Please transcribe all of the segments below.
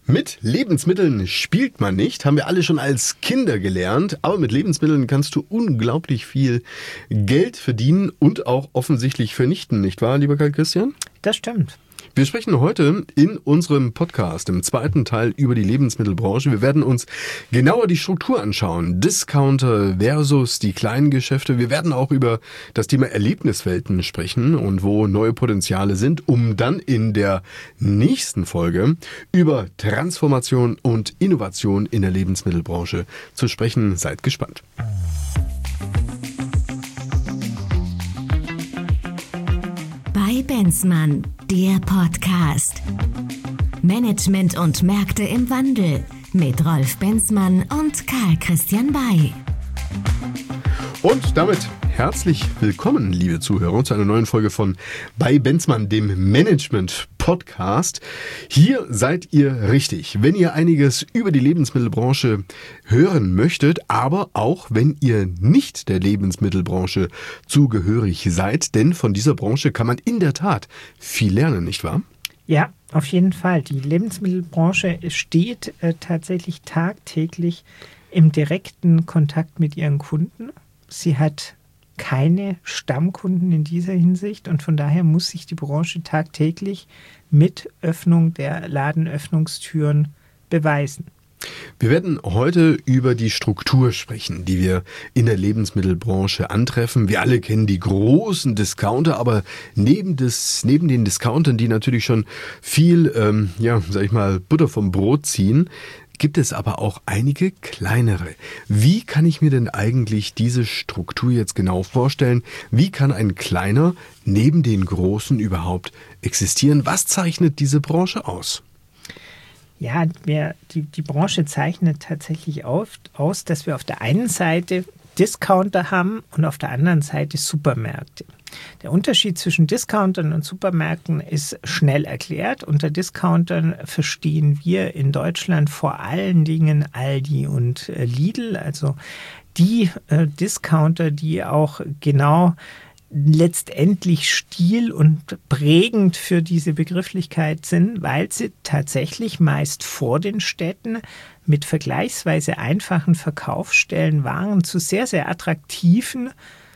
Mit Lebensmitteln spielt man nicht, haben wir alle schon als Kinder gelernt, aber mit Lebensmitteln kannst du unglaublich viel Geld verdienen und auch offensichtlich vernichten, nicht wahr, lieber Karl Christian? Das stimmt. Wir sprechen heute in unserem Podcast im zweiten Teil über die Lebensmittelbranche. Wir werden uns genauer die Struktur anschauen. Discounter versus die kleinen Geschäfte. Wir werden auch über das Thema Erlebniswelten sprechen und wo neue Potenziale sind, um dann in der nächsten Folge über Transformation und Innovation in der Lebensmittelbranche zu sprechen. Seid gespannt. Bei Benzmann, der Podcast. Management und Märkte im Wandel mit Rolf Benzmann und Karl Christian Bay. Und damit herzlich willkommen, liebe Zuhörer, zu einer neuen Folge von Bei Benzmann, dem Management-Podcast. Hier seid ihr richtig, wenn ihr einiges über die Lebensmittelbranche hören möchtet, aber auch wenn ihr nicht der Lebensmittelbranche zugehörig seid, denn von dieser Branche kann man in der Tat viel lernen, nicht wahr? Ja, auf jeden Fall. Die Lebensmittelbranche steht tatsächlich tagtäglich im direkten Kontakt mit ihren Kunden. Sie hat keine Stammkunden in dieser Hinsicht und von daher muss sich die Branche tagtäglich mit Öffnung der Ladenöffnungstüren beweisen. Wir werden heute über die Struktur sprechen, die wir in der Lebensmittelbranche antreffen. Wir alle kennen die großen Discounter, aber neben den Discountern, die natürlich schon viel, Butter vom Brot ziehen, gibt es aber auch einige kleinere. Wie kann ich mir denn eigentlich diese Struktur jetzt genau vorstellen? Wie kann ein kleiner neben den großen überhaupt existieren? Was zeichnet diese Branche aus? Ja, die Branche zeichnet tatsächlich aus, dass wir auf der einen Seite Discounter haben und auf der anderen Seite Supermärkte. Der Unterschied zwischen Discountern und Supermärkten ist schnell erklärt. Unter Discountern verstehen wir in Deutschland vor allen Dingen Aldi und Lidl, also die Discounter, die auch genau letztendlich stil- und prägend für diese Begrifflichkeit sind, weil sie tatsächlich meist vor den Städten mit vergleichsweise einfachen Verkaufsstellen Waren zu sehr, sehr attraktiven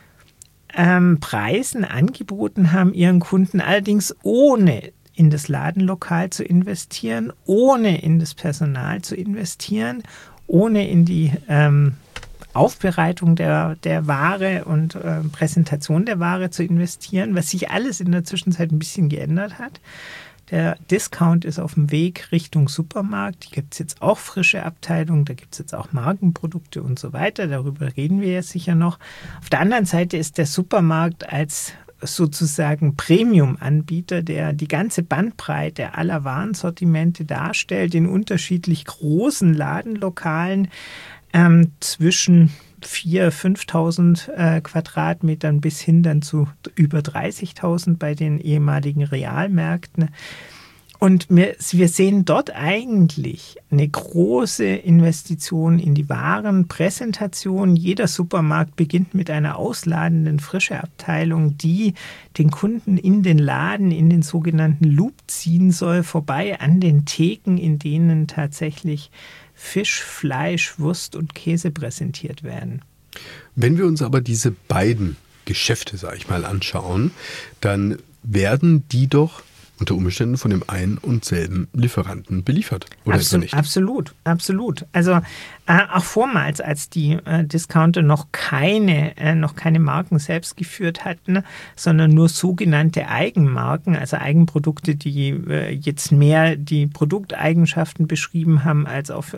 Preisen angeboten haben, ihren Kunden allerdings ohne in das Ladenlokal zu investieren, ohne in das Personal zu investieren, ohne in die Aufbereitung der Ware und Präsentation der Ware zu investieren, was sich alles in der Zwischenzeit ein bisschen geändert hat. Der Discount ist auf dem Weg Richtung Supermarkt. Hier gibt es jetzt auch frische Abteilungen, da gibt es jetzt auch Markenprodukte und so weiter. Darüber reden wir ja sicher noch. Auf der anderen Seite ist der Supermarkt als sozusagen Premium-Anbieter, der die ganze Bandbreite aller Warensortimente darstellt, in unterschiedlich großen Ladenlokalen zwischen 4.000, 5.000 Quadratmetern bis hin dann zu über 30.000 bei den ehemaligen Realmärkten. Und wir sehen dort eigentlich eine große Investition in die Warenpräsentation. Jeder Supermarkt beginnt mit einer ausladenden Frischeabteilung, die den Kunden in den Laden, in den sogenannten Loop ziehen soll, vorbei an den Theken, in denen tatsächlich Fisch, Fleisch, Wurst und Käse präsentiert werden. Wenn wir uns aber diese beiden Geschäfte, sage ich mal, anschauen, dann werden die doch unter Umständen von dem einen und selben Lieferanten beliefert, oder ist er nicht? Absolut. Also auch vormals, als die Discounter noch keine Marken selbst geführt hatten, sondern nur sogenannte Eigenmarken, also Eigenprodukte, die jetzt mehr die Produkteigenschaften beschrieben haben, als auf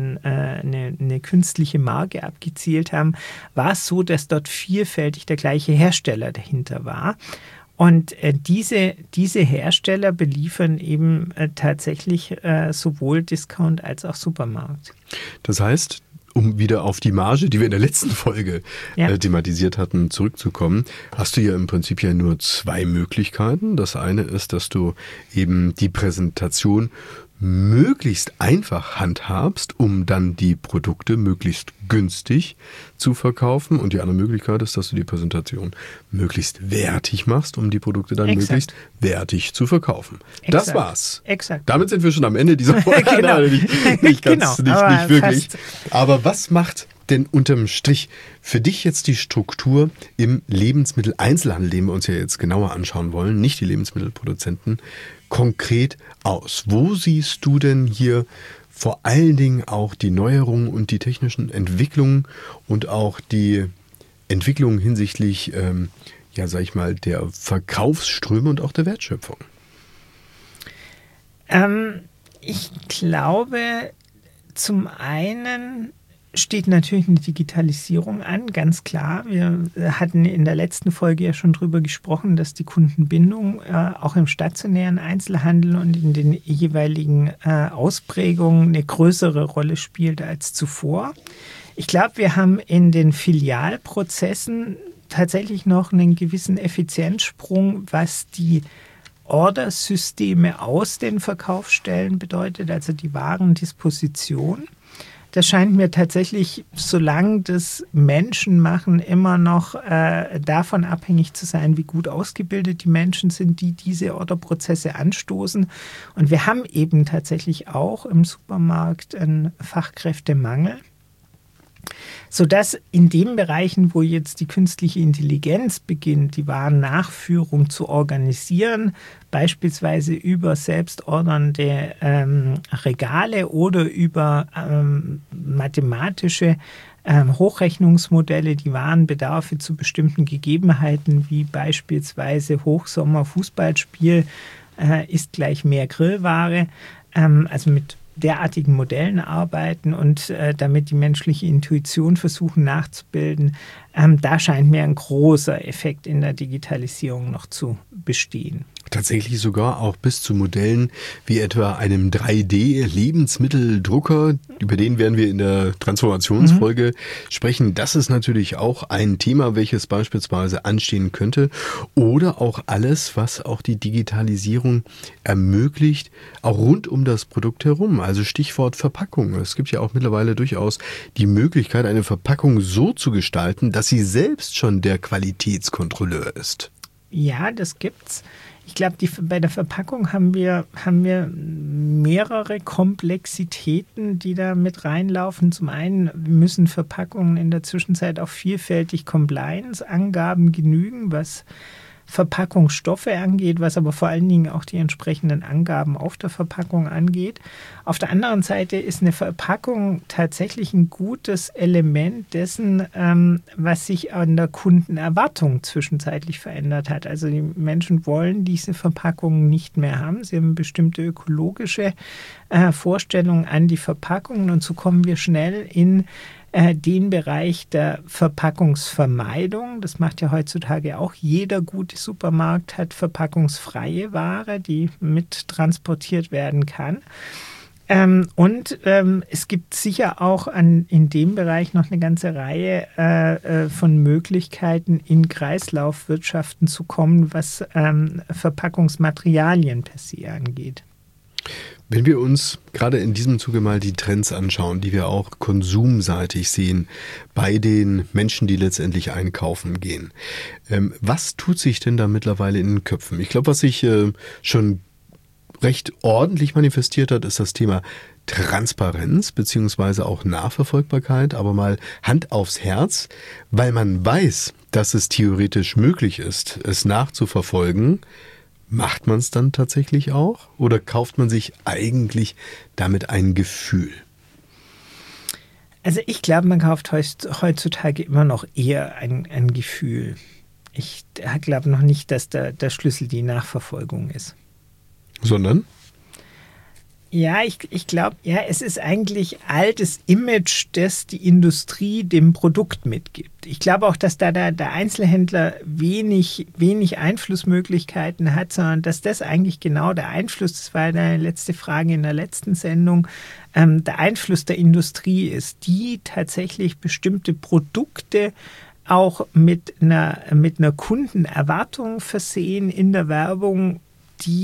eine künstliche Marke abgezielt haben, war es so, dass dort vielfältig der gleiche Hersteller dahinter war. Und diese Hersteller beliefern eben tatsächlich sowohl Discount als auch Supermarkt. Das heißt, um wieder auf die Marge, die wir in der letzten Folge thematisiert hatten, zurückzukommen, hast du ja im Prinzip ja nur zwei Möglichkeiten. Das eine ist, dass du eben die Präsentation möglichst einfach handhabst, um dann die Produkte möglichst günstig zu verkaufen. Und die andere Möglichkeit ist, dass du die Präsentation möglichst wertig machst, um die Produkte dann möglichst wertig zu verkaufen. Das war's. Exakt. Damit sind wir schon am Ende dieser Folge. Genau. Nicht wirklich. Aber was macht denn unterm Strich für dich jetzt die Struktur im Lebensmitteleinzelhandel, den wir uns ja jetzt genauer anschauen wollen, nicht die Lebensmittelproduzenten, konkret aus? Wo siehst du denn hier vor allen Dingen auch die Neuerungen und die technischen Entwicklungen und auch die Entwicklungen hinsichtlich, der Verkaufsströme und auch der Wertschöpfung? Ich glaube, zum einen steht natürlich eine Digitalisierung an, ganz klar. Wir hatten in der letzten Folge ja schon drüber gesprochen, dass die Kundenbindung auch im stationären Einzelhandel und in den jeweiligen Ausprägungen eine größere Rolle spielt als zuvor. Ich glaube, wir haben in den Filialprozessen tatsächlich noch einen gewissen Effizienzsprung, was die Ordersysteme aus den Verkaufsstellen bedeutet, also die Warendisposition. Das scheint mir tatsächlich, solange das Menschen machen, immer noch davon abhängig zu sein, wie gut ausgebildet die Menschen sind, die diese Orderprozesse anstoßen. Und wir haben eben tatsächlich auch im Supermarkt einen Fachkräftemangel, sodass in den Bereichen, wo jetzt die künstliche Intelligenz beginnt, die Warennachführung zu organisieren, beispielsweise über selbstordernde Regale oder über mathematische Hochrechnungsmodelle, die Warenbedarfe zu bestimmten Gegebenheiten, wie beispielsweise Hochsommer-Fußballspiel ist gleich mehr Grillware, also mit derartigen Modellen arbeiten und damit die menschliche Intuition versuchen nachzubilden, da scheint mir ein großer Effekt in der Digitalisierung noch zu bestehen. Tatsächlich sogar auch bis zu Modellen wie etwa einem 3D-Lebensmitteldrucker, über den werden wir in der Transformationsfolge sprechen. Das ist natürlich auch ein Thema, welches beispielsweise anstehen könnte. Oder auch alles, was auch die Digitalisierung ermöglicht, auch rund um das Produkt herum. Also Stichwort Verpackung. Es gibt ja auch mittlerweile durchaus die Möglichkeit, eine Verpackung so zu gestalten, dass sie selbst schon der Qualitätskontrolleur ist. Ja, das gibt's. Ich glaube, bei der Verpackung haben wir mehrere Komplexitäten, die da mit reinlaufen. Zum einen müssen Verpackungen in der Zwischenzeit auch vielfältig Compliance-Angaben genügen, was Verpackungsstoffe angeht, was aber vor allen Dingen auch die entsprechenden Angaben auf der Verpackung angeht. Auf der anderen Seite ist eine Verpackung tatsächlich ein gutes Element dessen, was sich an der Kundenerwartung zwischenzeitlich verändert hat. Also die Menschen wollen diese Verpackungen nicht mehr haben. Sie haben bestimmte ökologische Vorstellungen an die Verpackungen und so kommen wir schnell in den Bereich der Verpackungsvermeidung. Das macht ja heutzutage auch jeder gute Supermarkt, hat verpackungsfreie Ware, die mit transportiert werden kann. Es gibt sicher auch in dem Bereich noch eine ganze Reihe von Möglichkeiten, in Kreislaufwirtschaften zu kommen, was Verpackungsmaterialien per se angeht. Wenn wir uns gerade in diesem Zuge mal die Trends anschauen, die wir auch konsumseitig sehen bei den Menschen, die letztendlich einkaufen gehen, was tut sich denn da mittlerweile in den Köpfen? Ich glaube, was sich schon recht ordentlich manifestiert hat, ist das Thema Transparenz beziehungsweise auch Nachverfolgbarkeit, aber mal Hand aufs Herz, weil man weiß, dass es theoretisch möglich ist, es nachzuverfolgen. Macht man es dann tatsächlich auch oder kauft man sich eigentlich damit ein Gefühl? Also ich glaube, man kauft heutzutage immer noch eher ein Gefühl. Ich glaube noch nicht, dass der Schlüssel die Nachverfolgung ist. Sondern? Ja, ich glaube, es ist eigentlich altes Image, das die Industrie dem Produkt mitgibt. Ich glaube auch, dass da der Einzelhändler wenig Einflussmöglichkeiten hat, sondern dass das eigentlich genau der Einfluss, das war deine letzte Frage in der letzten Sendung, der Einfluss der Industrie ist, die tatsächlich bestimmte Produkte auch mit einer Kundenerwartung versehen in der Werbung, die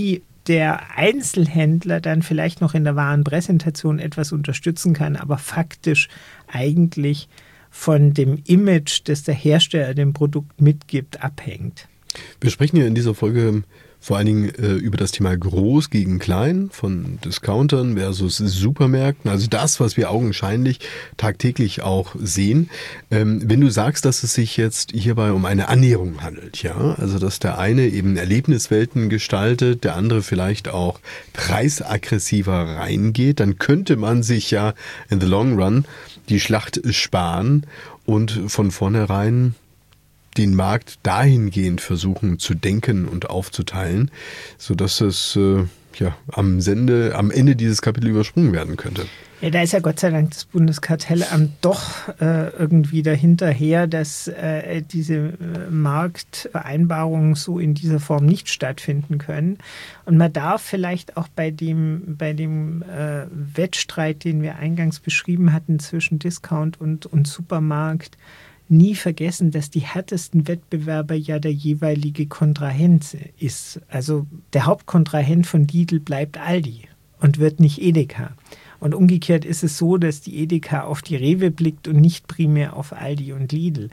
der Einzelhändler dann vielleicht noch in der Warenpräsentation etwas unterstützen kann, aber faktisch eigentlich von dem Image, das der Hersteller dem Produkt mitgibt, abhängt. Wir sprechen ja in dieser Folge vor allen Dingen über das Thema Groß gegen Klein von Discountern versus Supermärkten. Also das, was wir augenscheinlich tagtäglich auch sehen. Wenn du sagst, dass es sich jetzt hierbei um eine Annäherung handelt, ja, also dass der eine eben Erlebniswelten gestaltet, der andere vielleicht auch preisaggressiver reingeht, dann könnte man sich ja in the long run die Schlacht sparen und von vornherein den Markt dahingehend versuchen zu denken und aufzuteilen, sodass es am Ende dieses Kapitel übersprungen werden könnte. Ja, da ist ja Gott sei Dank das Bundeskartellamt doch irgendwie dahinterher, dass diese Marktvereinbarungen so in dieser Form nicht stattfinden können. Und man darf vielleicht auch bei dem Wettstreit, den wir eingangs beschrieben hatten zwischen Discount und Supermarkt, nie vergessen, dass die härtesten Wettbewerber ja der jeweilige Kontrahent ist. Also der Hauptkontrahent von Lidl bleibt Aldi und wird nicht Edeka. Und umgekehrt ist es so, dass die Edeka auf die Rewe blickt und nicht primär auf Aldi und Lidl.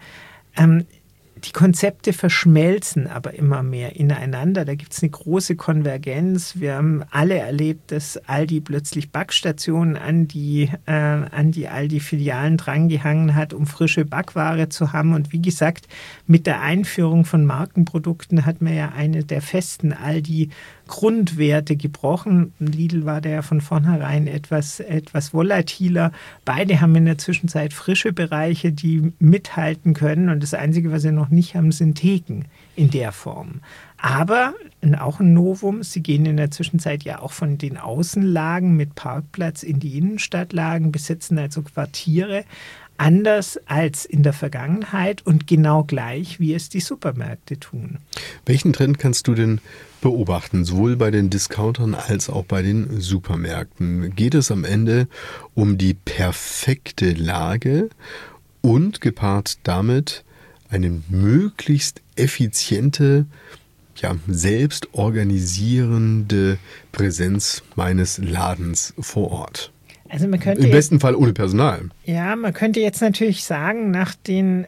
Die Konzepte verschmelzen aber immer mehr ineinander. Da gibt es eine große Konvergenz. Wir haben alle erlebt, dass Aldi plötzlich Backstationen an die Aldi-Filialen drangehangen hat, um frische Backware zu haben. Und wie gesagt, mit der Einführung von Markenprodukten hat man ja eine der festen Aldi-Grundwerte gebrochen. Lidl war da ja von vornherein etwas volatiler. Beide haben in der Zwischenzeit frische Bereiche, die mithalten können. Und das Einzige, was sie noch nicht haben, sind Theken in der Form. Aber auch ein Novum, sie gehen in der Zwischenzeit ja auch von den Außenlagen mit Parkplatz in die Innenstadtlagen, besetzen also Quartiere, anders als in der Vergangenheit und genau gleich, wie es die Supermärkte tun. Welchen Trend kannst du denn beobachten, sowohl bei den Discountern als auch bei den Supermärkten? Geht es am Ende um die perfekte Lage und gepaart damit eine möglichst effiziente, selbst organisierende Präsenz meines Ladens vor Ort? Also man könnte im besten Fall ohne Personal. Ja, man könnte jetzt natürlich sagen, nach dem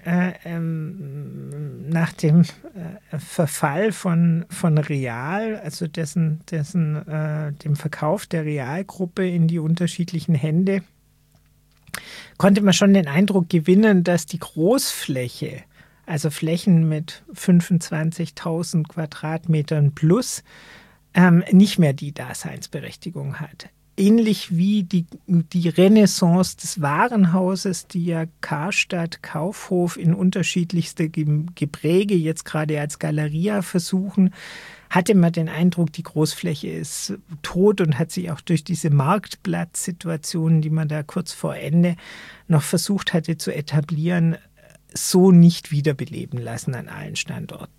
Verfall von Real, also dem Verkauf der Realgruppe in die unterschiedlichen Hände, konnte man schon den Eindruck gewinnen, dass die Großfläche, also Flächen mit 25.000 Quadratmetern plus, nicht mehr die Daseinsberechtigung hat. Ähnlich wie die Renaissance des Warenhauses, die ja Karstadt, Kaufhof in unterschiedlichste Gepräge jetzt gerade als Galeria versuchen, hatte man den Eindruck, die Großfläche ist tot und hat sich auch durch diese Marktplatzsituationen, die man da kurz vor Ende noch versucht hatte zu etablieren, so nicht wiederbeleben lassen an allen Standorten.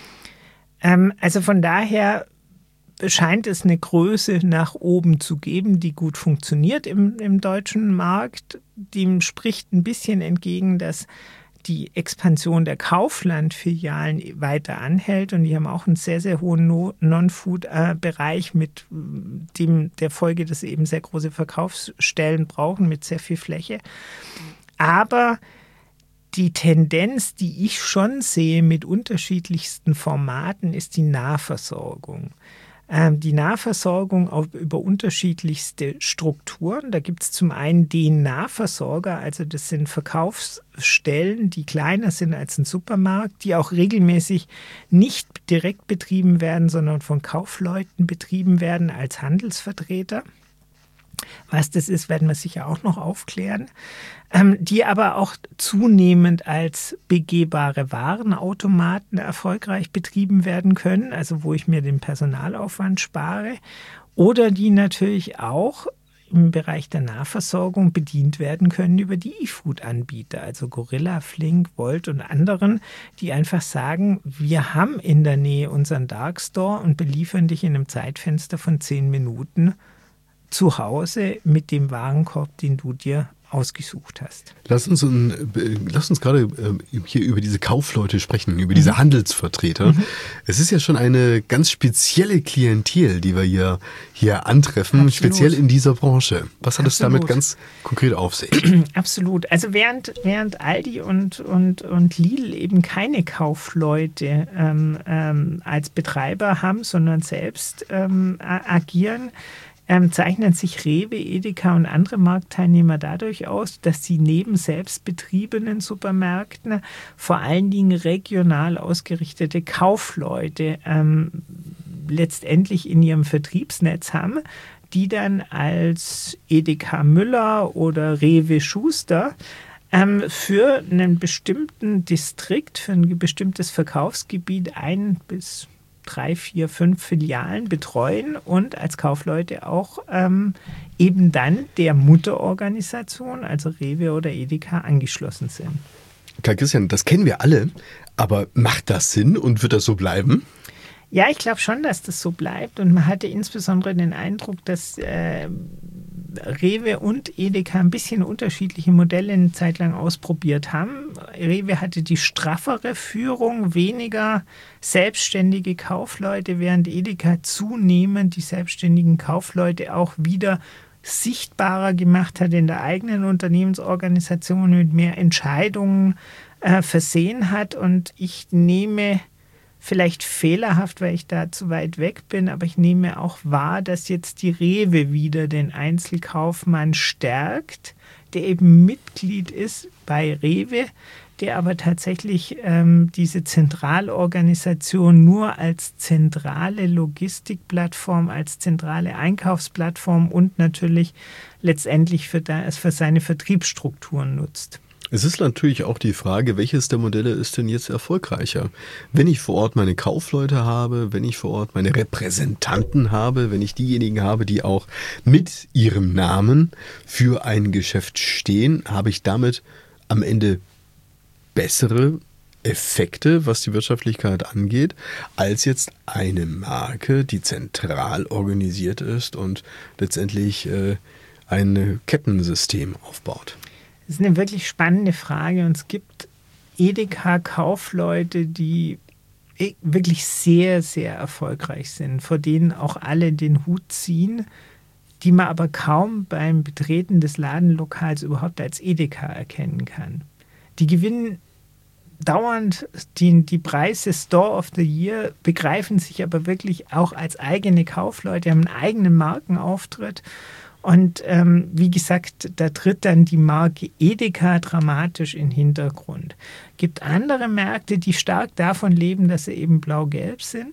Also von daher scheint es eine Größe nach oben zu geben, die gut funktioniert im deutschen Markt. Dem spricht ein bisschen entgegen, dass die Expansion der Kaufland-Filialen weiter anhält und die haben auch einen sehr, sehr hohen Non-Food-Bereich mit der Folge, dass sie eben sehr große Verkaufsstellen brauchen mit sehr viel Fläche. Aber die Tendenz, die ich schon sehe mit unterschiedlichsten Formaten, ist die Nahversorgung. Die Nahversorgung über unterschiedlichste Strukturen. Da gibt es zum einen den Nahversorger, also das sind Verkaufsstellen, die kleiner sind als ein Supermarkt, die auch regelmäßig nicht direkt betrieben werden, sondern von Kaufleuten betrieben werden als Handelsvertreter. Was das ist, werden wir sicher auch noch aufklären. Die aber auch zunehmend als begehbare Warenautomaten erfolgreich betrieben werden können, also wo ich mir den Personalaufwand spare. Oder die natürlich auch im Bereich der Nahversorgung bedient werden können über die E-Food-Anbieter, also Gorilla, Flink, Volt und anderen, die einfach sagen, wir haben in der Nähe unseren Darkstore und beliefern dich in einem Zeitfenster von 10 Minuten zu Hause mit dem Warenkorb, den du dir ausgesucht hast. Lass uns gerade hier über diese Kaufleute sprechen, über diese Handelsvertreter. Es ist ja schon eine ganz spezielle Klientel, die wir hier antreffen, Absolut. speziell in dieser Branche. Was hat es damit ganz konkret auf sich? Absolut. Also während Aldi und Lidl eben keine Kaufleute als Betreiber haben, sondern selbst agieren, zeichnen sich Rewe, Edeka und andere Marktteilnehmer dadurch aus, dass sie neben selbstbetriebenen Supermärkten vor allen Dingen regional ausgerichtete Kaufleute letztendlich in ihrem Vertriebsnetz haben, die dann als Edeka Müller oder Rewe Schuster für einen bestimmten Distrikt, für ein bestimmtes Verkaufsgebiet 1 bis 3, 4, 5 Filialen betreuen und als Kaufleute auch eben dann der Mutterorganisation, also Rewe oder Edeka, angeschlossen sind. Karl Christian, das kennen wir alle, aber macht das Sinn und wird das so bleiben? Ja, ich glaube schon, dass das so bleibt und man hatte insbesondere den Eindruck, dass Rewe und Edeka ein bisschen unterschiedliche Modelle eine Zeit lang ausprobiert haben. Rewe hatte die straffere Führung, weniger selbstständige Kaufleute, während Edeka zunehmend die selbstständigen Kaufleute auch wieder sichtbarer gemacht hat in der eigenen Unternehmensorganisation, mit mehr Entscheidungen versehen hat. Und ich nehme vielleicht fehlerhaft, weil ich da zu weit weg bin, aber ich nehme auch wahr, dass jetzt die Rewe wieder den Einzelkaufmann stärkt, der eben Mitglied ist bei Rewe, der aber tatsächlich diese Zentralorganisation nur als zentrale Logistikplattform, als zentrale Einkaufsplattform und natürlich letztendlich für seine Vertriebsstrukturen nutzt. Es ist natürlich auch die Frage, welches der Modelle ist denn jetzt erfolgreicher? Wenn ich vor Ort meine Kaufleute habe, wenn ich vor Ort meine Repräsentanten habe, wenn ich diejenigen habe, die auch mit ihrem Namen für ein Geschäft stehen, habe ich damit am Ende bessere Effekte, was die Wirtschaftlichkeit angeht, als jetzt eine Marke, die zentral organisiert ist und letztendlich ein Kettensystem aufbaut. Das ist eine wirklich spannende Frage und es gibt Edeka-Kaufleute, die wirklich sehr, sehr erfolgreich sind, vor denen auch alle den Hut ziehen, die man aber kaum beim Betreten des Ladenlokals überhaupt als Edeka erkennen kann. Die gewinnen dauernd die Preise Store of the Year, begreifen sich aber wirklich auch als eigene Kaufleute, haben einen eigenen Markenauftritt. Und wie gesagt, da tritt dann die Marke Edeka dramatisch in den Hintergrund. Es gibt andere Märkte, die stark davon leben, dass sie eben blau-gelb sind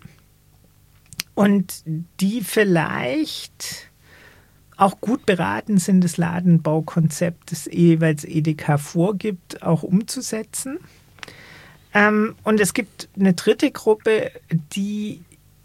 und die vielleicht auch gut beraten sind, das Ladenbaukonzept, das jeweils Edeka vorgibt, auch umzusetzen. Und es gibt eine dritte Gruppe, die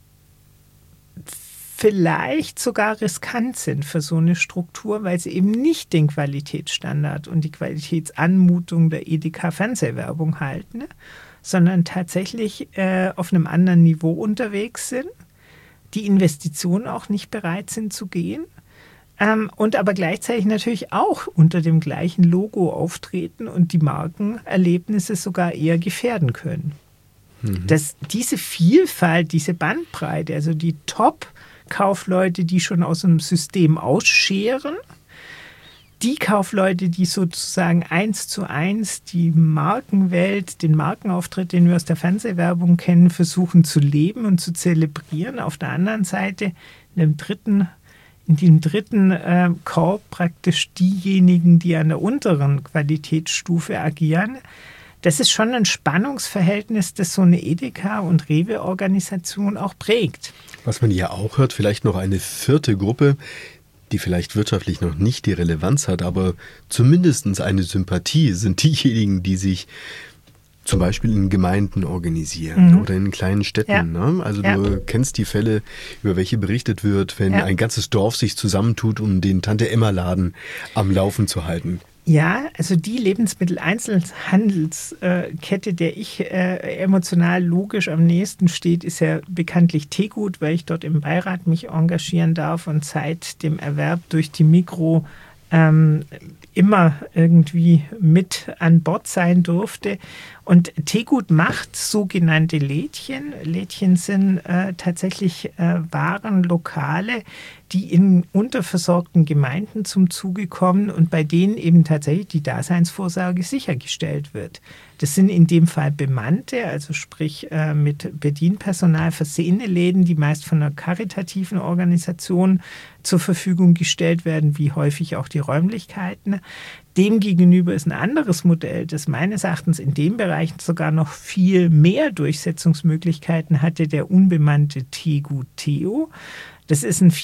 vielleicht sogar riskant sind für so eine Struktur, weil sie eben nicht den Qualitätsstandard und die Qualitätsanmutung der Edeka-Fernsehwerbung halten, sondern tatsächlich auf einem anderen Niveau unterwegs sind, die Investitionen auch nicht bereit sind zu gehen und aber gleichzeitig natürlich auch unter dem gleichen Logo auftreten und die Markenerlebnisse sogar eher gefährden können. Dass diese Vielfalt, diese Bandbreite, also die Top-Kaufleute, die schon aus dem System ausscheren, die Kaufleute, die sozusagen 1:1 die Markenwelt, den Markenauftritt, den wir aus der Fernsehwerbung kennen, versuchen zu leben und zu zelebrieren. Auf der anderen Seite in dem dritten Korb praktisch diejenigen, die an der unteren Qualitätsstufe agieren. Das ist schon ein Spannungsverhältnis, das so eine Edeka- und Rewe-Organisation auch prägt. Was man ja auch hört, vielleicht noch eine vierte Gruppe, die vielleicht wirtschaftlich noch nicht die Relevanz hat, aber zumindest eine Sympathie, sind diejenigen, die sich zum Beispiel in Gemeinden organisieren oder in kleinen Städten. Ja. Ne? Also du kennst die Fälle, über welche berichtet wird, wenn ein ganzes Dorf sich zusammentut, um den Tante-Emma-Laden am Laufen zu halten. Ja, also die Lebensmitteleinzelhandelskette, der ich emotional logisch am nächsten steht, ist ja bekanntlich Tegut, weil ich dort im Beirat mich engagieren darf und seit dem Erwerb durch die Migros immer irgendwie mit an Bord sein durfte. Und Teegut macht sogenannte Lädchen. Lädchen sind tatsächlich Warenlokale, die in unterversorgten Gemeinden zum Zuge kommen und bei denen eben tatsächlich die Daseinsvorsorge sichergestellt wird. Das sind in dem Fall bemannte, also sprich mit Bedienpersonal versehene Läden, die meist von einer karitativen Organisation zur Verfügung gestellt werden, wie häufig auch die Räumlichkeiten. Demgegenüber ist ein anderes Modell, das meines Erachtens in dem Bereich sogar noch viel mehr Durchsetzungsmöglichkeiten hatte, der unbemannte Teegut Theo. Das ist ein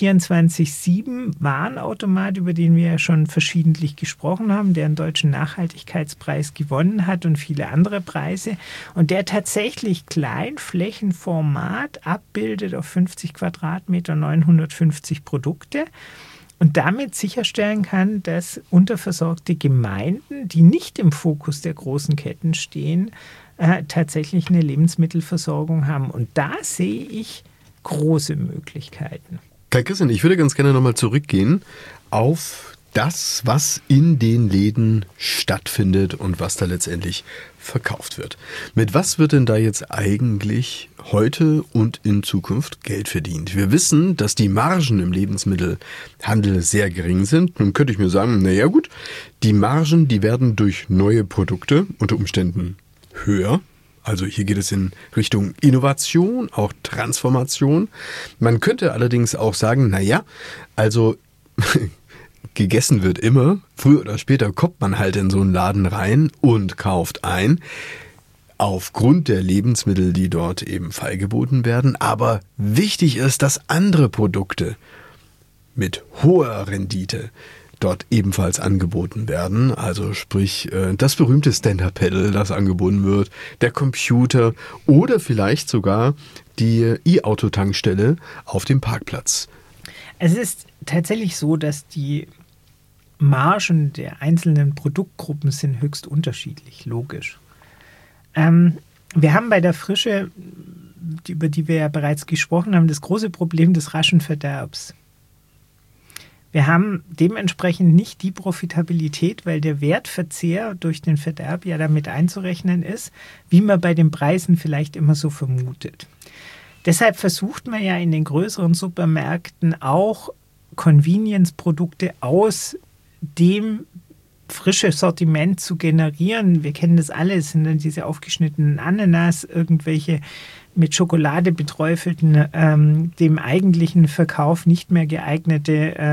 24/7-Warenautomat, über den wir ja schon verschiedentlich gesprochen haben, der einen deutschen Nachhaltigkeitspreis gewonnen hat und viele andere Preise. Und der tatsächlich Kleinflächenformat abbildet auf 50 Quadratmeter 950 Produkte. Und damit sicherstellen kann, dass unterversorgte Gemeinden, die nicht im Fokus der großen Ketten stehen, tatsächlich eine Lebensmittelversorgung haben. Und da sehe ich große Möglichkeiten. Kai-Christian, ich würde ganz gerne nochmal zurückgehen auf das, was in den Läden stattfindet und was da letztendlich verkauft wird. Mit was wird denn da jetzt eigentlich heute und in Zukunft Geld verdient? Wir wissen, dass die Margen im Lebensmittelhandel sehr gering sind. Nun könnte ich mir sagen, naja gut, die Margen, die werden durch neue Produkte unter Umständen höher. Also hier geht es in Richtung Innovation, auch Transformation. Man könnte allerdings auch sagen, naja, also gegessen wird immer. Früher oder später kommt man halt in so einen Laden rein und kauft ein. Aufgrund der Lebensmittel, die dort eben feilgeboten werden. Aber wichtig ist, dass andere Produkte mit hoher Rendite dort ebenfalls angeboten werden. Also sprich das berühmte Stand-Up-Paddle, das angeboten wird, der Computer oder vielleicht sogar die E-Auto-Tankstelle auf dem Parkplatz. Es ist tatsächlich so, dass die Margen der einzelnen Produktgruppen sind höchst unterschiedlich, logisch. Wir haben bei der Frische, über die wir ja bereits gesprochen haben, das große Problem des raschen Verderbs. Wir haben dementsprechend nicht die Profitabilität, weil der Wertverzehr durch den Verderb ja damit einzurechnen ist, wie man bei den Preisen vielleicht immer so vermutet. Deshalb versucht man ja in den größeren Supermärkten auch Convenience-Produkte aus dem frische Sortiment zu generieren. Wir kennen das alle, es sind dann diese aufgeschnittenen Ananas, irgendwelche mit Schokolade beträufelten, dem eigentlichen Verkauf nicht mehr geeignete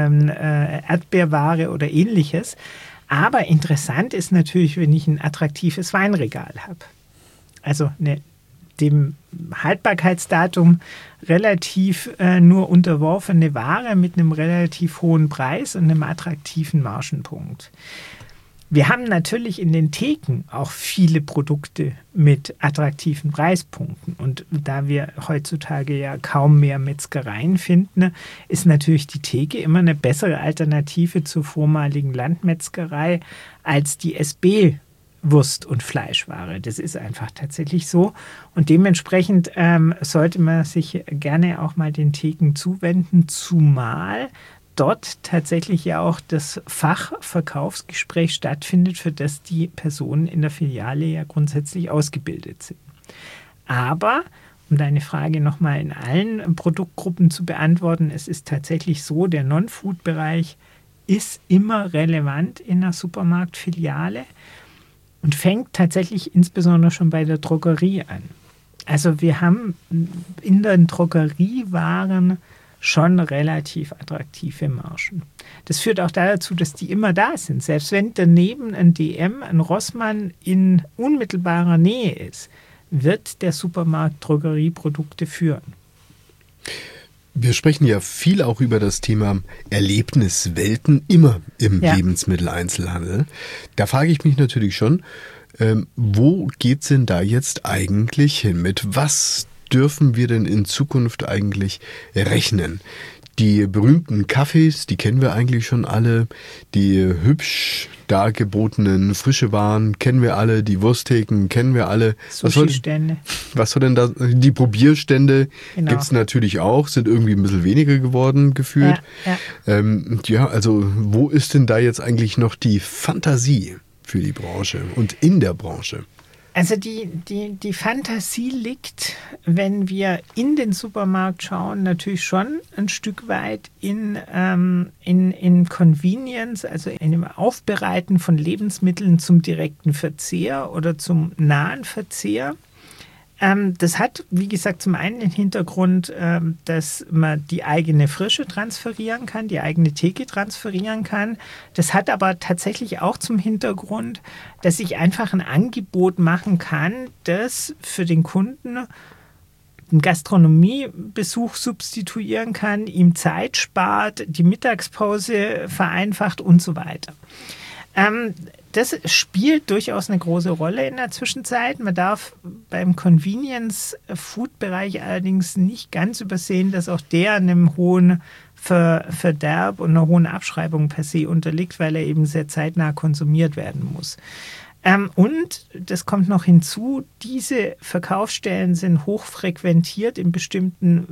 Erdbeerware oder ähnliches. Aber interessant ist natürlich, wenn ich ein attraktives Weinregal habe. Also dem Haltbarkeitsdatum relativ nur unterworfene Ware mit einem relativ hohen Preis und einem attraktiven Margenpunkt. Wir haben natürlich in den Theken auch viele Produkte mit attraktiven Preispunkten. Und da wir heutzutage ja kaum mehr Metzgereien finden, ist natürlich die Theke immer eine bessere Alternative zur vormaligen Landmetzgerei als die SB Wurst- und Fleischware. Das ist einfach tatsächlich so. Und dementsprechend sollte man sich gerne auch mal den Theken zuwenden, zumal dort tatsächlich ja auch das Fachverkaufsgespräch stattfindet, für das die Personen in der Filiale ja grundsätzlich ausgebildet sind. Aber, um deine Frage nochmal in allen Produktgruppen zu beantworten, es ist tatsächlich so, der Non-Food-Bereich ist immer relevant in einer Supermarktfiliale und fängt tatsächlich insbesondere schon bei der Drogerie an. Also wir haben in den Drogeriewaren schon relativ attraktive Margen. Das führt auch dazu, dass die immer da sind. Selbst wenn daneben ein DM, ein Rossmann in unmittelbarer Nähe ist, wird der Supermarkt Drogerieprodukte führen. Wir sprechen ja viel auch über das Thema Erlebniswelten immer im Lebensmitteleinzelhandel. Da frage ich mich natürlich schon, wo geht's denn da jetzt eigentlich hin? Mit was dürfen wir denn in Zukunft eigentlich rechnen? Die berühmten Cafés, die kennen wir eigentlich schon alle. Die hübsch dargebotenen frische Waren kennen wir alle. Die Wursttheken kennen wir alle. Sushi-Stände. Was soll denn da? Die Probierstände Genau. gibt's natürlich auch, sind irgendwie ein bisschen weniger geworden gefühlt. Ja. Also wo ist denn da jetzt eigentlich noch die Fantasie für die Branche und in der Branche? Also die Fantasie liegt, wenn wir in den Supermarkt schauen, natürlich schon ein Stück weit in Convenience, also in dem Aufbereiten von Lebensmitteln zum direkten Verzehr oder zum nahen Verzehr. Das hat, wie gesagt, zum einen den Hintergrund, dass man die eigene Frische transferieren kann, die eigene Theke transferieren kann. Das hat aber tatsächlich auch zum Hintergrund, dass ich einfach ein Angebot machen kann, das für den Kunden einen Gastronomiebesuch substituieren kann, ihm Zeit spart, die Mittagspause vereinfacht und so weiter. Das spielt durchaus eine große Rolle in der Zwischenzeit. Man darf beim Convenience-Food-Bereich allerdings nicht ganz übersehen, dass auch der einem hohen Verderb und einer hohen Abschreibung per se unterliegt, weil er eben sehr zeitnah konsumiert werden muss. Und das kommt noch hinzu, diese Verkaufsstellen sind hochfrequentiert in bestimmten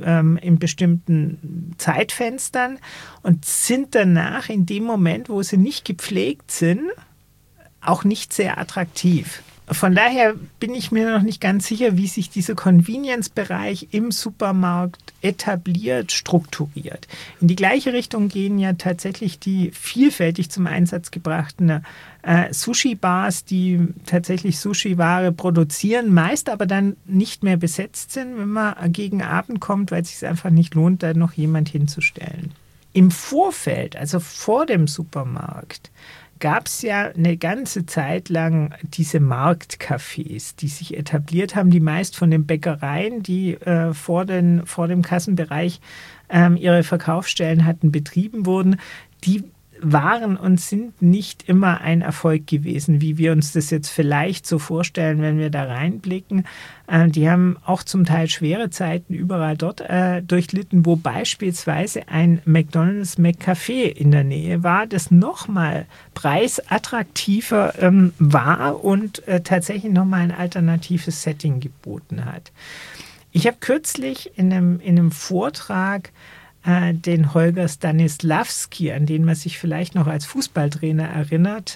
Zeitfenstern und sind danach in dem Moment, wo sie nicht gepflegt sind, auch nicht sehr attraktiv. Von daher bin ich mir noch nicht ganz sicher, wie sich dieser Convenience-Bereich im Supermarkt etabliert, strukturiert. In die gleiche Richtung gehen ja tatsächlich die vielfältig zum Einsatz gebrachten Sushi-Bars, die tatsächlich Sushi-Ware produzieren, meist aber dann nicht mehr besetzt sind, wenn man gegen Abend kommt, weil es sich einfach nicht lohnt, da noch jemand hinzustellen. Im Vorfeld, also vor dem Supermarkt, gab es ja eine ganze Zeit lang diese Marktcafés, die sich etabliert haben, die meist von den Bäckereien, die vor dem Kassenbereich ihre Verkaufsstellen hatten, betrieben wurden. Die waren und sind nicht immer ein Erfolg gewesen, wie wir uns das jetzt vielleicht so vorstellen, wenn wir da reinblicken. Die haben auch zum Teil schwere Zeiten überall dort durchlitten, wo beispielsweise ein McDonald's McCafé in der Nähe war, das nochmal preisattraktiver war und tatsächlich nochmal ein alternatives Setting geboten hat. Ich habe kürzlich in einem Vortrag den Holger Stanislawski, an den man sich vielleicht noch als Fußballtrainer erinnert,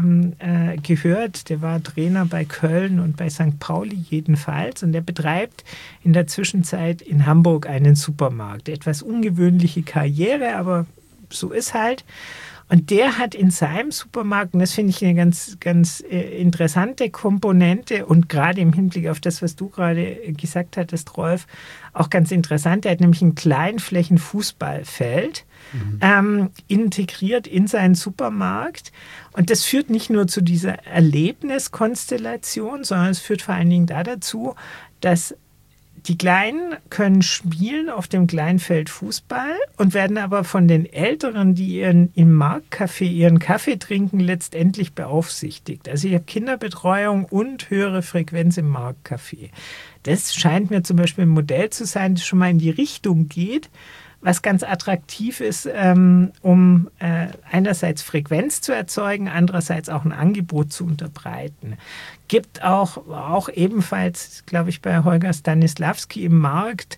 gehört. Der war Trainer bei Köln und bei St. Pauli jedenfalls und der betreibt in der Zwischenzeit in Hamburg einen Supermarkt. Etwas ungewöhnliche Karriere, aber so ist halt. Und der hat in seinem Supermarkt, und das finde ich eine ganz, ganz interessante Komponente und gerade im Hinblick auf das, was du gerade gesagt hattest, Rolf, auch ganz interessant. Er hat nämlich ein Kleinflächen-Fußballfeld integriert in seinen Supermarkt. Und das führt nicht nur zu dieser Erlebniskonstellation, sondern es führt vor allen Dingen dazu, dass die Kleinen können spielen auf dem Kleinfeld Fußball und werden aber von den Älteren, die im Marktcafé ihren Kaffee trinken, letztendlich beaufsichtigt. Also ich habe Kinderbetreuung und höhere Frequenz im Marktcafé. Das scheint mir zum Beispiel ein Modell zu sein, das schon mal in die Richtung geht, was ganz attraktiv ist, um einerseits Frequenz zu erzeugen, andererseits auch ein Angebot zu unterbreiten. Gibt auch ebenfalls, glaube ich, bei Holger Stanislawski im Markt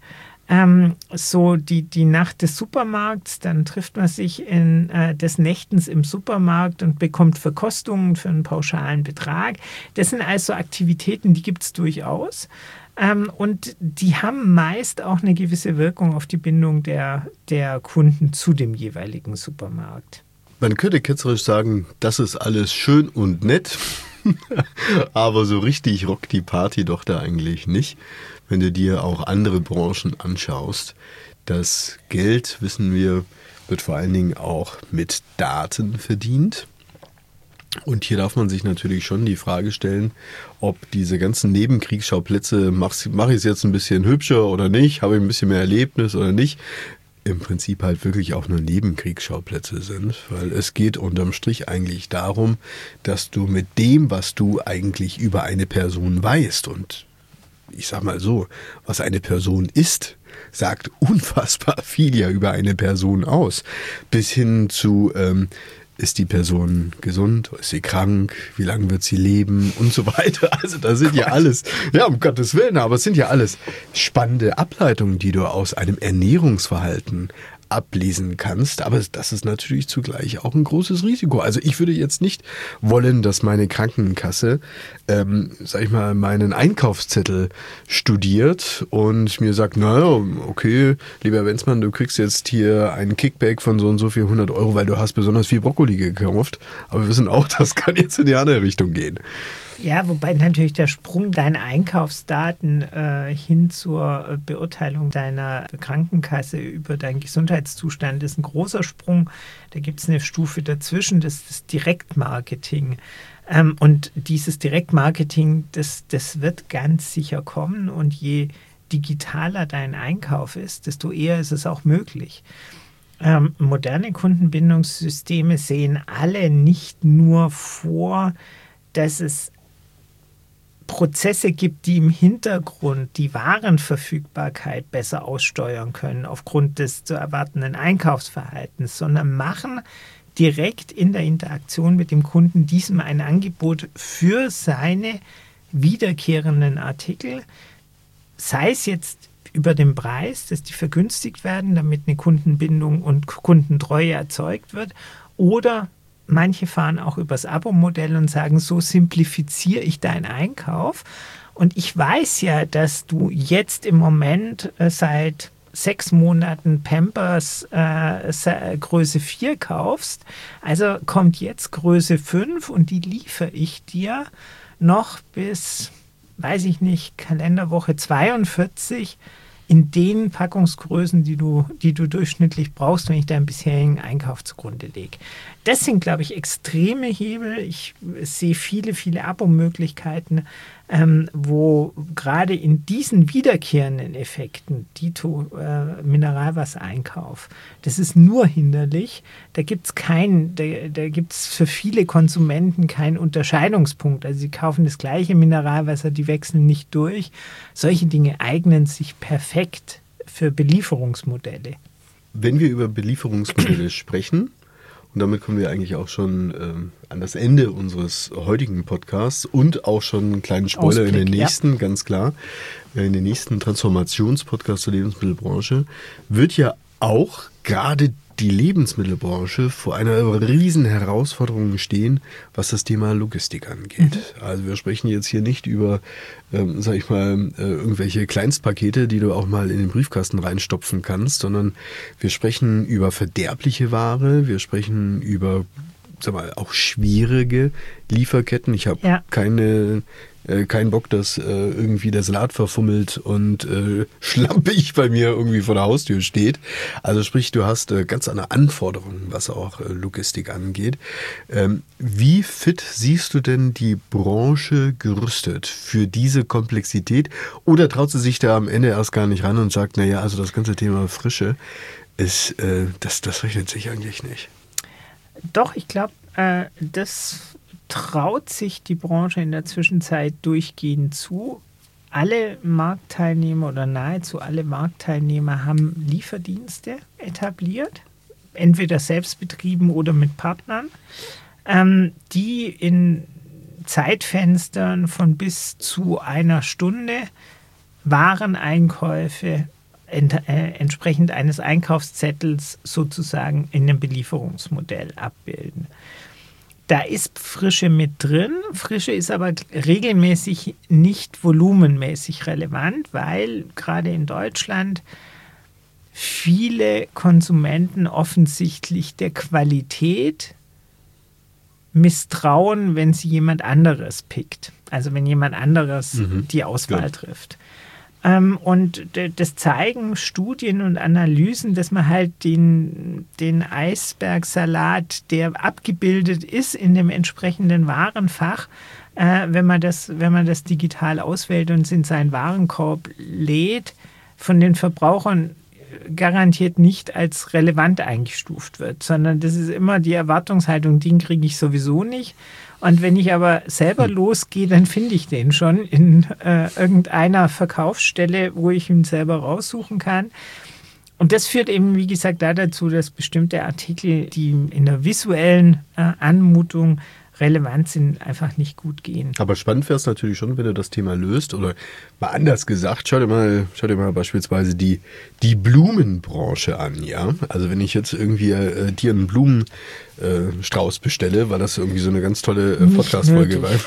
so die Nacht des Supermarkts. Dann trifft man sich des Nächtens im Supermarkt und bekommt Verkostungen für einen pauschalen Betrag. Das sind also Aktivitäten, die gibt es durchaus. Und die haben meist auch eine gewisse Wirkung auf die Bindung der Kunden zu dem jeweiligen Supermarkt. Man könnte ketzerisch sagen, das ist alles schön und nett, aber so richtig rockt die Party doch da eigentlich nicht, wenn du dir auch andere Branchen anschaust. Das Geld, wissen wir, wird vor allen Dingen auch mit Daten verdient. Und hier darf man sich natürlich schon die Frage stellen, ob diese ganzen Nebenkriegsschauplätze, mache ich es jetzt ein bisschen hübscher oder nicht, habe ich ein bisschen mehr Erlebnis oder nicht, im Prinzip halt wirklich auch nur Nebenkriegsschauplätze sind, weil es geht unterm Strich eigentlich darum, dass du mit dem, was du eigentlich über eine Person weißt und ich sag mal so, was eine Person ist, sagt unfassbar viel ja über eine Person aus. Bis hin zu, ist die Person gesund, ist sie krank, wie lange wird sie leben und so weiter. Also da sind ja alles, ja um Gottes Willen, aber es sind ja alles spannende Ableitungen, die du aus einem Ernährungsverhalten ablesen kannst, aber das ist natürlich zugleich auch ein großes Risiko. Also ich würde jetzt nicht wollen, dass meine Krankenkasse, sag ich mal, meinen Einkaufszettel studiert und mir sagt, naja, okay, lieber Benzmann, du kriegst jetzt hier einen Kickback von so und so viel 100 €, weil du hast besonders viel Brokkoli gekauft. Aber wir wissen auch, das kann jetzt in die andere Richtung gehen. Ja, wobei natürlich der Sprung deiner Einkaufsdaten hin zur Beurteilung deiner Krankenkasse über deinen Gesundheitszustand ist ein großer Sprung. Da gibt es eine Stufe dazwischen, das ist das Direktmarketing. Und dieses Direktmarketing, das wird ganz sicher kommen. Und je digitaler dein Einkauf ist, desto eher ist es auch möglich. Moderne Kundenbindungssysteme sehen alle nicht nur vor, dass es Prozesse gibt, die im Hintergrund die Warenverfügbarkeit besser aussteuern können aufgrund des zu erwartenden Einkaufsverhaltens, sondern machen direkt in der Interaktion mit dem Kunden diesem ein Angebot für seine wiederkehrenden Artikel, sei es jetzt über den Preis, dass die vergünstigt werden, damit eine Kundenbindung und Kundentreue erzeugt wird, oder manche fahren auch übers Abo-Modell und sagen, so simplifiziere ich deinen Einkauf. Und ich weiß ja, dass du jetzt im Moment seit 6 Monaten Pampers Größe 4 kaufst. Also kommt jetzt Größe 5 und die liefere ich dir noch bis, weiß ich nicht, Kalenderwoche 42 in den Packungsgrößen, die du durchschnittlich brauchst, wenn ich deinen bisherigen Einkauf zugrunde lege. Das sind, glaube ich, extreme Hebel. Ich sehe viele, viele Abo-Möglichkeiten, wo gerade in diesen wiederkehrenden Effekten, Dito, Mineralwassereinkauf, das ist nur hinderlich. Da gibt es für viele Konsumenten keinen Unterscheidungspunkt. Also sie kaufen das gleiche Mineralwasser, die wechseln nicht durch. Solche Dinge eignen sich perfekt für Belieferungsmodelle. Wenn wir über Belieferungsmodelle sprechen, und damit kommen wir eigentlich auch schon an das Ende unseres heutigen Podcasts und auch schon einen kleinen Spoiler Ausblick, in den nächsten, ja. Ganz klar, in den nächsten Transformationspodcast zur Lebensmittelbranche, wird ja auch gerade die Lebensmittelbranche vor einer riesen Herausforderung stehen, was das Thema Logistik angeht. Also wir sprechen jetzt hier nicht über, sag ich mal, irgendwelche Kleinstpakete, die du auch mal in den Briefkasten reinstopfen kannst, sondern wir sprechen über verderbliche Ware, wir sprechen über, sag mal, auch schwierige Lieferketten. Ich habe keinen Bock, dass irgendwie der Salat verfummelt und schlampig bei mir irgendwie vor der Haustür steht. Also sprich, du hast ganz andere Anforderungen, was auch Logistik angeht. Wie fit siehst du denn die Branche gerüstet für diese Komplexität? Oder traut sie sich da am Ende erst gar nicht ran und sagt, naja, also das ganze Thema Frische ist, das rechnet sich eigentlich nicht? Doch, ich glaube, das traut sich die Branche in der Zwischenzeit durchgehend zu. Alle Marktteilnehmer oder nahezu alle Marktteilnehmer haben Lieferdienste etabliert, entweder selbst betrieben oder mit Partnern, die in Zeitfenstern von bis zu 1 Stunde Wareneinkäufe entsprechend eines Einkaufszettels sozusagen in einem Belieferungsmodell abbilden. Da ist Frische mit drin. Frische ist aber regelmäßig nicht volumenmäßig relevant, weil gerade in Deutschland viele Konsumenten offensichtlich der Qualität misstrauen, wenn sie jemand anderes pickt. Also wenn jemand anderes die Auswahl trifft. Und das zeigen Studien und Analysen, dass man halt den Eisbergsalat, der abgebildet ist in dem entsprechenden Warenfach, wenn man das digital auswählt und es in seinen Warenkorb lädt, von den Verbrauchern garantiert nicht als relevant eingestuft wird, sondern das ist immer die Erwartungshaltung, den kriege ich sowieso nicht. Und wenn ich aber selber losgehe, dann finde ich den schon in irgendeiner Verkaufsstelle, wo ich ihn selber raussuchen kann. Und das führt eben, wie gesagt, dazu, dass bestimmte Artikel, die in der visuellen Anmutung relevant sind, einfach nicht gut gehen. Aber spannend wäre es natürlich schon, wenn du das Thema löst. Oder mal anders gesagt, schau dir mal beispielsweise die Blumenbranche an. Ja? Also wenn ich jetzt irgendwie dir einen Blumenstrauß bestelle, weil das irgendwie so eine ganz tolle Podcast-Folge war.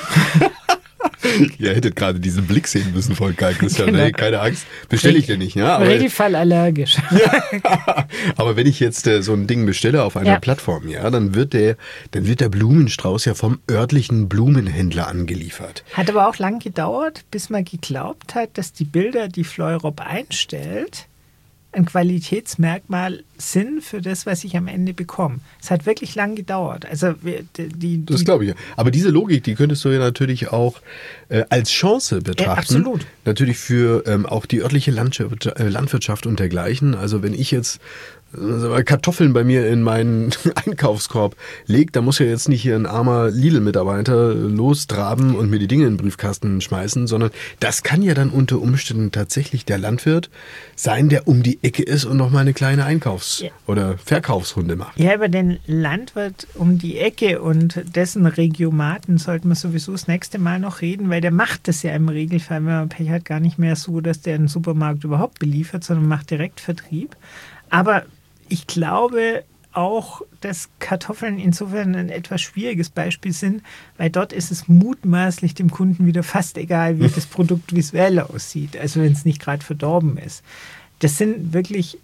Ihr hättet gerade diesen Blick sehen müssen von Karl Christian. Genau. Nee, keine Angst, bestelle ich dir nicht. Ja, aber, im Regelfall allergisch. Ja, aber wenn ich jetzt so ein Ding bestelle auf einer Plattform, ja, dann wird der Blumenstrauß ja vom örtlichen Blumenhändler angeliefert. Hat aber auch lang gedauert, bis man geglaubt hat, dass die Bilder, die Fleurop einstellt, ein Qualitätsmerkmal sind für das, was ich am Ende bekomme. Es hat wirklich lang gedauert. Also das glaube ich ja. Aber diese Logik, die könntest du ja natürlich auch als Chance betrachten. Ja, absolut. Natürlich für auch die örtliche Landwirtschaft und dergleichen. Also wenn ich jetzt Kartoffeln bei mir in meinen Einkaufskorb legt, da muss ja jetzt nicht hier ein armer Lidl-Mitarbeiter lostraben und mir die Dinge in den Briefkasten schmeißen, sondern das kann ja dann unter Umständen tatsächlich der Landwirt sein, der um die Ecke ist und noch mal eine kleine oder Verkaufsrunde macht. Ja, über den Landwirt um die Ecke und dessen Regiomaten sollten wir sowieso das nächste Mal noch reden, weil der macht das ja im Regelfall, wenn man Pech hat, gar nicht mehr so, dass der einen Supermarkt überhaupt beliefert, sondern macht Direktvertrieb. Aber ich glaube auch, dass Kartoffeln insofern ein etwas schwieriges Beispiel sind, weil dort ist es mutmaßlich dem Kunden wieder fast egal, wie das Produkt visuell aussieht, also wenn es nicht gerade verdorben ist. Das sind wirklich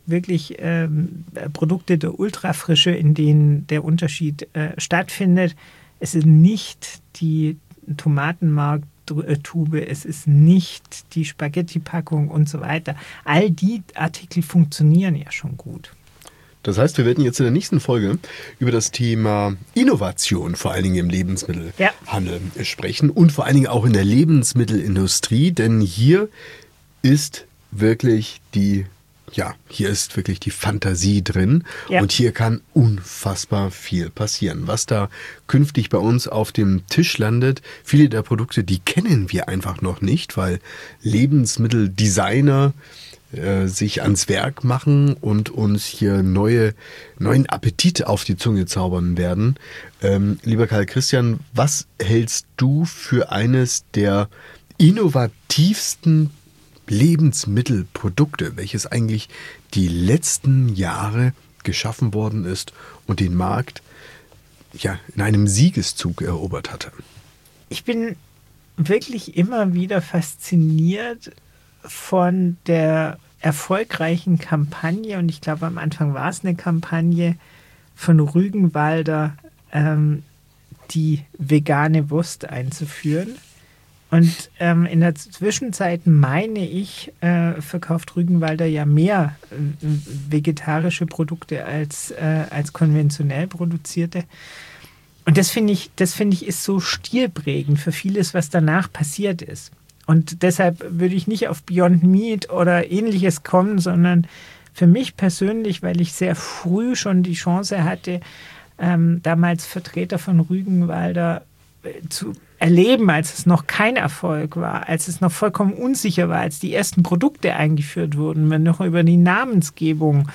Produkte der Ultrafrische, in denen der Unterschied stattfindet. Es ist nicht die Tomatenmark-Tube, es ist nicht die Spaghetti-Packung und so weiter. All die Artikel funktionieren ja schon gut. Das heißt, wir werden jetzt in der nächsten Folge über das Thema Innovation, vor allen Dingen im Lebensmittelhandel sprechen und vor allen Dingen auch in der Lebensmittelindustrie, denn hier ist wirklich die Fantasie drin und hier kann unfassbar viel passieren. Was da künftig bei uns auf dem Tisch landet, viele der Produkte, die kennen wir einfach noch nicht, weil Lebensmitteldesigner sich ans Werk machen und uns hier neuen Appetit auf die Zunge zaubern werden. Lieber Karl Christian, was hältst du für eines der innovativsten Lebensmittelprodukte, welches eigentlich die letzten Jahre geschaffen worden ist und den Markt in einem Siegeszug erobert hatte? Ich bin wirklich immer wieder fasziniert von der erfolgreichen Kampagne, und ich glaube, am Anfang war es eine Kampagne von Rügenwalder, die vegane Wurst einzuführen. Und in der Zwischenzeit, meine ich, verkauft Rügenwalder ja mehr vegetarische Produkte als konventionell produzierte. Und das finde ich ist so stilprägend für vieles, was danach passiert ist. Und deshalb würde ich nicht auf Beyond Meat oder Ähnliches kommen, sondern für mich persönlich, weil ich sehr früh schon die Chance hatte, damals Vertreter von Rügenwalder zu erleben, als es noch kein Erfolg war, als es noch vollkommen unsicher war, als die ersten Produkte eingeführt wurden, man noch über die Namensgebung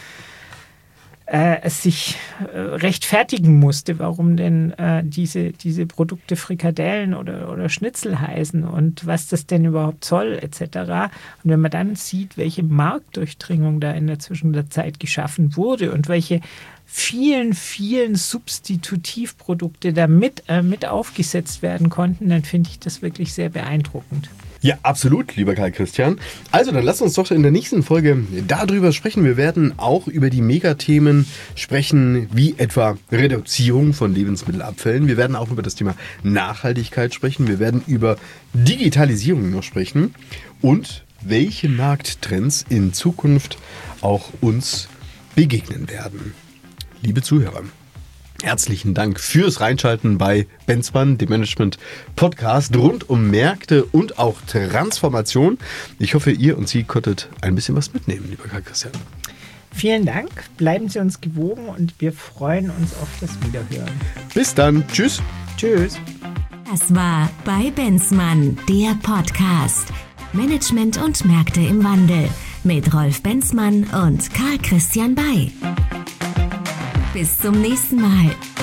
sich rechtfertigen musste, warum denn diese Produkte Frikadellen oder Schnitzel heißen und was das denn überhaupt soll, etc. Und wenn man dann sieht, welche Marktdurchdringung da in der Zwischenzeit geschaffen wurde und welche vielen Substitutivprodukte da mit aufgesetzt werden konnten, dann finde ich das wirklich sehr beeindruckend. Ja, absolut, lieber Karl Christian. Also, dann lass uns doch in der nächsten Folge darüber sprechen. Wir werden auch über die Megathemen sprechen, wie etwa Reduzierung von Lebensmittelabfällen. Wir werden auch über das Thema Nachhaltigkeit sprechen. Wir werden über Digitalisierung noch sprechen und welche Markttrends in Zukunft auch uns begegnen werden. Liebe Zuhörer, herzlichen Dank fürs Reinschalten bei Benzmann, dem Management-Podcast rund um Märkte und auch Transformation. Ich hoffe, ihr und Sie konntet ein bisschen was mitnehmen, lieber Karl Christian. Vielen Dank, bleiben Sie uns gewogen und wir freuen uns auf das Wiederhören. Bis dann, tschüss. Tschüss. Das war bei Benzmann, der Podcast. Management und Märkte im Wandel mit Rolf Benzmann und Karl Christian Bay. Bis zum nächsten Mal.